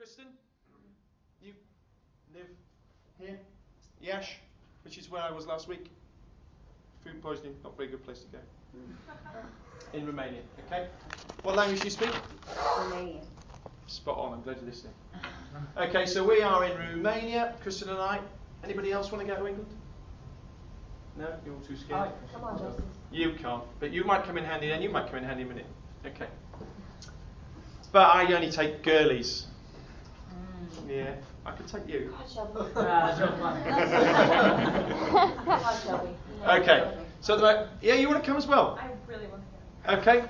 Kristen, you live here? Yash, which is where I was last week. Food poisoning, not a very good place to go. In Romania, okay? What language do you speak? Romanian. Spot on, I'm glad you're listening. Okay, so we are in Romania, Kristen and I. Anybody else want to go to England? No? You're all too scared? Come on, Joseph. You can't, but you might come in handy then, you might come in handy in a minute. Okay. But I only take girlies. Yeah, I could take you. Come on, Shelby. Okay, so yeah, you want to come as well? I really want to go. Okay.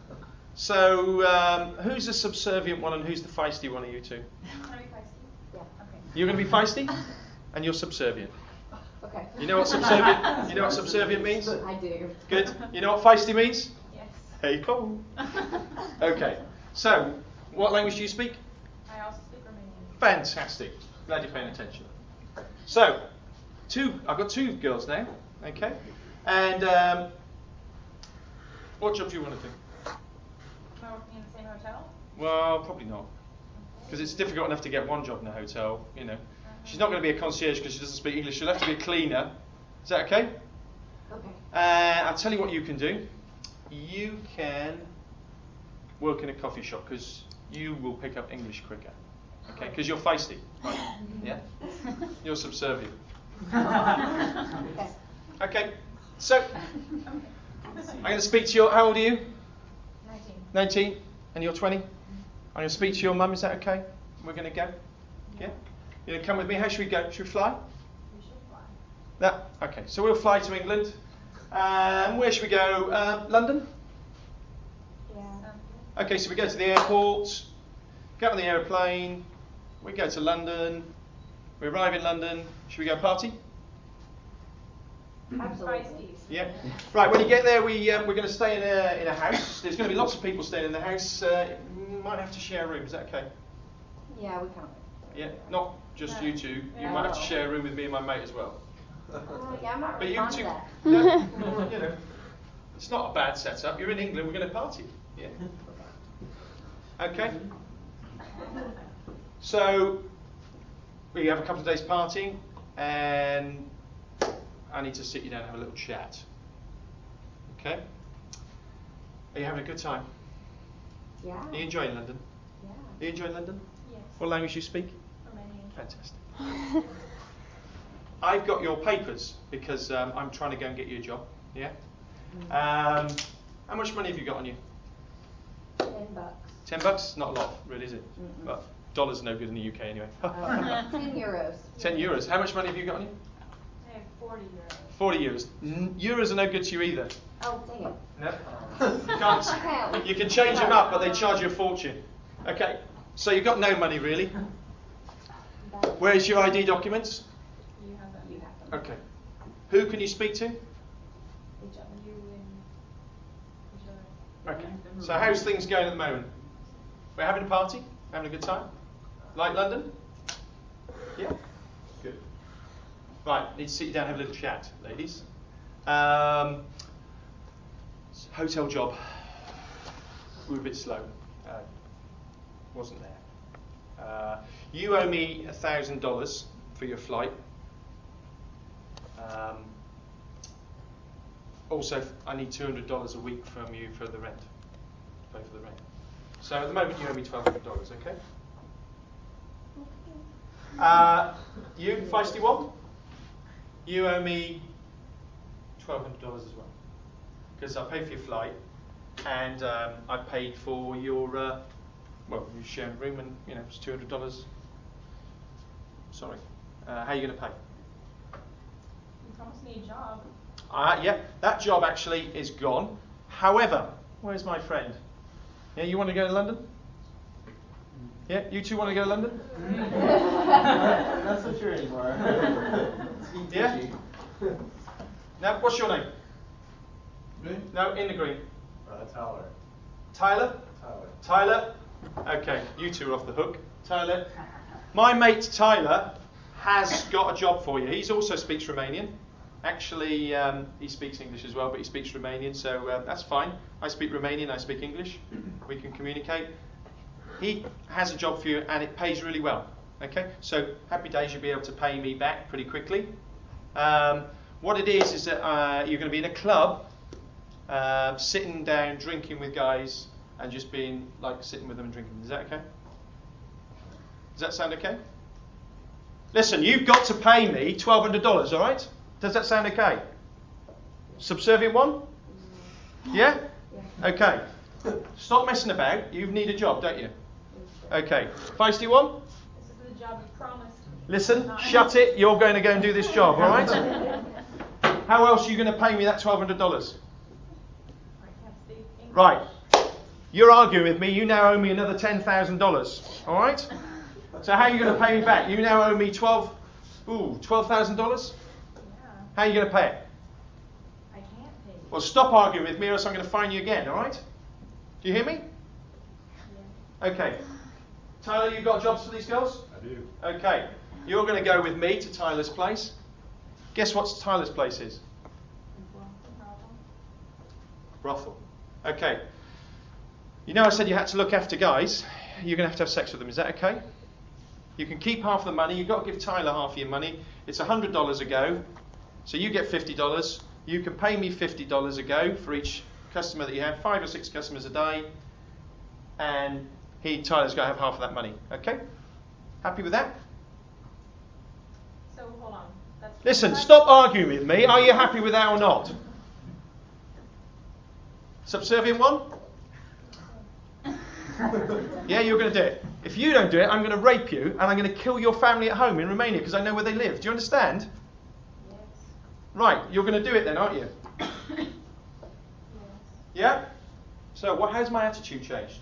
So, who's the subservient one and who's the feisty one of you two? I'm going to be feisty. Yeah. Okay. You're going to be feisty, and you're subservient. Okay. You know what subservient? You know what subservient means? I do. Good. You know what feisty means? Yes. Hey, come. Okay. So, what language do you speak? I also speak Romanian. Fantastic. Glad you're paying attention. So, I've got two girls now. Okay. And what job do you want to do? Am I working in the same hotel? Well, probably not, because it's difficult enough to get one job in a hotel. You know, she's not going to be a concierge because she doesn't speak English. She'll have to be a cleaner. Is that okay? Okay. I'll tell you what you can do. You can work in a coffee shop because you will pick up English quicker. Okay, because you're feisty. Right? Yeah. You're subservient. Okay. Okay. So I'm going to speak to your. How old are you? 19. 19, and you're 20. I'm going to speak to your mum. Is that okay? We're going to go. Yeah. You going to come with me? How should we go? Should we fly? We should fly. That. Okay. So we'll fly to England. Where should we go? London. Yeah. Okay. So we go to the airport. Get on the aeroplane. We go to London. We arrive in London. Should we go party? Absolutely. Feisties. Yeah. Right. When you get there, we're going to stay in a house. There's going to be lots of people staying in the house. You might have to share a room. Is that okay? Yeah, we can't. Yeah. Not just No. you two. You No. might have to share a room with me and my mate as well. Yeah, I'm not But really you fond two, of that. no, you know, it's not a bad setup. You're in England. We're going to party. Yeah. Okay. So we have a couple of days partying, and I need to sit you down and have a little chat. Okay? Are you having a good time? Yeah. Are you enjoying London? Yeah. Are you enjoying London? Yes. What language do you speak? Romanian. Fantastic. I've got your papers because I'm trying to go and get you a job. Yeah? How much money have you got on you? $10. $10? Not a lot, really, is it? Mm-mm. But dollars are no good in the UK anyway. 10 euros. 10 euros. How much money have you got on you? I have 40 euros. 40 euros. Euros are no good to you either. Oh, dang it. No? You can't. Okay. You can change them up, but they charge you a fortune. Okay, so you've got no money really. Where's your ID documents? You have that. You have them. Okay. Who can you speak to? Each other. You and each other. Okay. So how's things going at the moment? We're having a party? Having a good time? Like London? Yeah? Good. Right, need to sit you down and have a little chat, ladies. Hotel job. We were a bit slow. Wasn't there. You owe me $1,000 for your flight. Also, I need $200 a week from you for the rent. Pay for the rent. So at the moment, you owe me $1,200. Okay. You, feisty one. You owe me $1,200 as well, because I paid for your flight, and I paid for your well, you share a room, and you know it's $200. Sorry. How are you going to pay? You promised me a job. Yeah, that job actually is gone. However, where's my friend? Yeah, you want to go to London? Yeah, you two want to go to London? Not so sure anymore. Yeah? Now, what's your name? Me? No, in the green. Tyler. Tyler? Tyler. Tyler? Okay, you two are off the hook. Tyler. My mate Tyler has got a job for you. He also speaks Romanian. Actually, he speaks English as well, but he speaks Romanian, so that's fine. I speak Romanian, I speak English. We can communicate. he has a job for you and it pays really well. Okay, so happy days, you'll be able to pay me back pretty quickly. What it is that you're going to be in a club, sitting down, drinking with guys, and just being like sitting with them and drinking. Is that okay? Does that sound okay? Listen, you've got to pay me $1,200, all right? Does that sound okay? Subservient one? Yeah? Okay. Stop messing about. You need a job, don't you? Okay. Feisty one? This is the job you promised. Listen, shut it. You're going to go and do this job, all right? How else are you going to pay me that $1,200? I can't speak English. Right. You're arguing with me. You now owe me another $10,000, all right? So how are you going to pay me back? You now owe me $12,000? Yeah, How are you going to pay it? I can't pay you. Well, stop arguing with me or else I'm going to fine you again, all right? Do you hear me? Yeah. Okay. Tyler, you got jobs for these girls? I do. Okay. You're going to go with me to Tyler's place. Guess what Tyler's place is? Brothel. Okay. You know I said you had to look after guys. You're going to have sex with them. Is that okay? You can keep half the money. You've got to give Tyler half your money. It's $100 a go. So you get $50. You can pay me $50 a go for each customer that you have. 5 or 6 customers a day. And Tyler's got to have half of that money. Okay? Happy with that? So hold on. Listen, stop arguing with me. Are you happy with that or not? Subservient one? Yeah, you're going to do it. If you don't do it, I'm going to rape you and I'm going to kill your family at home in Romania because I know where they live. Do you understand? Yes. Right, you're going to do it then, aren't you? Yes. Yeah? So, how's my attitude changed?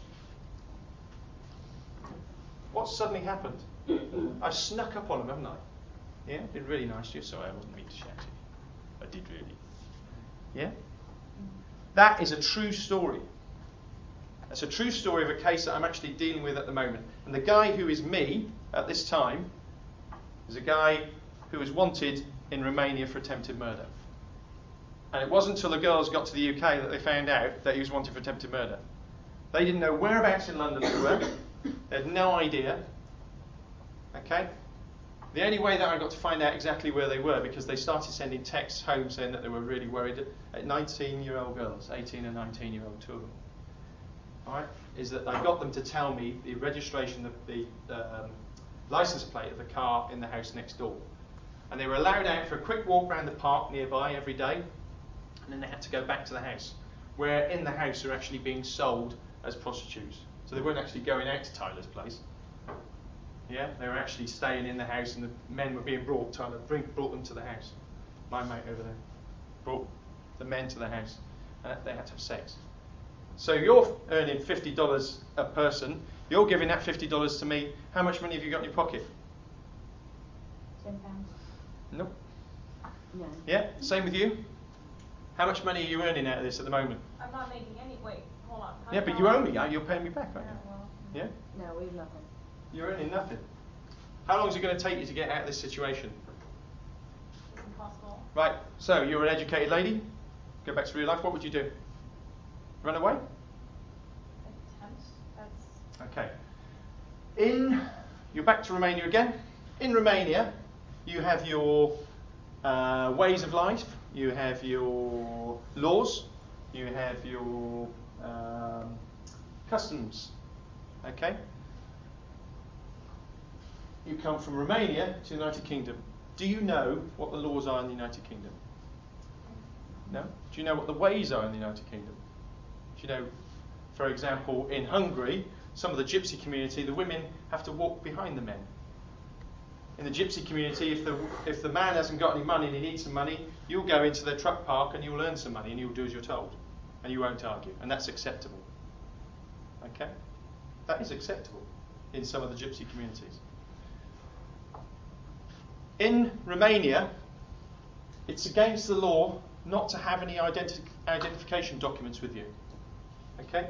What's suddenly happened? I've snuck up on them, haven't I? Yeah? Been really nice to you. Sorry, I wasn't mean to shout at you. I did really. Yeah? That is a true story. That's a true story of a case that I'm actually dealing with at the moment. And the guy who is me at this time is a guy who was wanted in Romania for attempted murder. And it wasn't until the girls got to the UK that they found out that he was wanted for attempted murder. They didn't know whereabouts in London they were. They had no idea. Okay? The only way that I got to find out exactly where they were, because they started sending texts home saying that they were really worried at 19-year-old girls, 18 and 19-year-old, two of them. All right, is that I got them to tell me the registration of the license plate of the car in the house next door. And they were allowed out for a quick walk around the park nearby every day, and then they had to go back to the house, where in the house they're actually being sold as prostitutes. So they weren't actually going out to Tyler's place. Yeah, they were actually staying in the house, and the men were being brought. Tyler brought them to the house. My mate over there brought the men to the house, and they had to have sex. So you're earning $50 a person. You're giving that $50 to me. How much money have you got in your pocket? £10. Nope. No. Yeah, same with you. How much money are you earning out of this at the moment? I'm not making any. Wait, hold on. Yeah, but you owe me. You're paying me back, aren't Yeah, you? well, Yeah? No, we have nothing. You're earning nothing. How long is it going to take you to get out of this situation? it's impossible. Right, so you're an educated lady. Go back to real life. What would you do? Run away? Attempt. That's. Okay. You're back to Romania again. In Romania, you have your ways of life. You have your laws. You have your customs. Okay. You come from Romania to the United Kingdom. Do you know what the laws are in the United Kingdom? No? Do you know what the ways are in the United Kingdom? Do you know, for example, in Hungary, some of the gypsy community, the women have to walk behind the men. In the gypsy community, if the man hasn't got any money and he needs some money, you'll go into the truck park and you'll earn some money and you'll do as you're told. And you won't argue. And that's acceptable. Okay? That is acceptable in some of the gypsy communities. In Romania, it's against the law not to have any identification documents with you. Okay?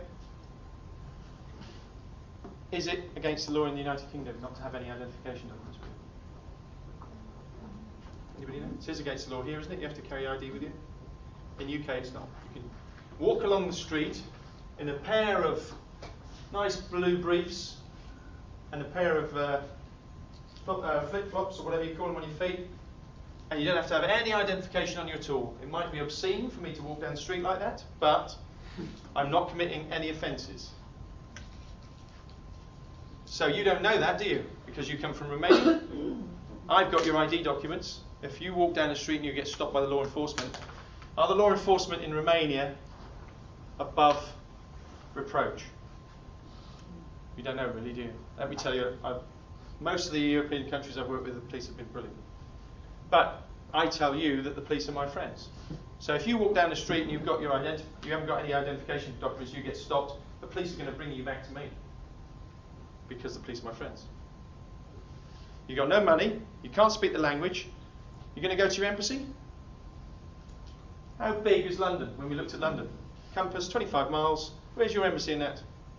Is it against the law in the United Kingdom not to have any identification documents with you? Anybody know? It is against the law here, isn't it? You have to carry ID with you. In UK, it's not. You can walk along the street in a pair of nice blue briefs, and a pair of flip-flops or whatever you call them on your feet, and you don't have to have any identification on you at all. It might be obscene for me to walk down the street like that, but I'm not committing any offences. So you don't know that, do you? Because you come from Romania. I've got your ID documents. If you walk down the street and you get stopped by the law enforcement, are the law enforcement in Romania above reproach? You don't know really, do you? Let me tell you, most of the European countries I've worked with, the police have been brilliant. But I tell you that the police are my friends. So if you walk down the street and you've got your you haven't got any identification documents, you get stopped, the police are going to bring you back to me. Because the police are my friends. You've got no money, you can't speak the language, you're going to go to your embassy? How big is London when we looked at London? Compass, 25 miles, where's your embassy in that?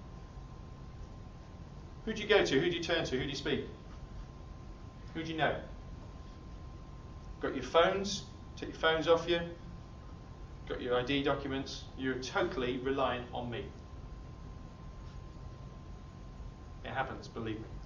Who do you go to? Who do you turn to? Who do you speak? Who do you know? Got your phones, take your phones off you, got your ID documents, you're totally reliant on me. It happens, believe me.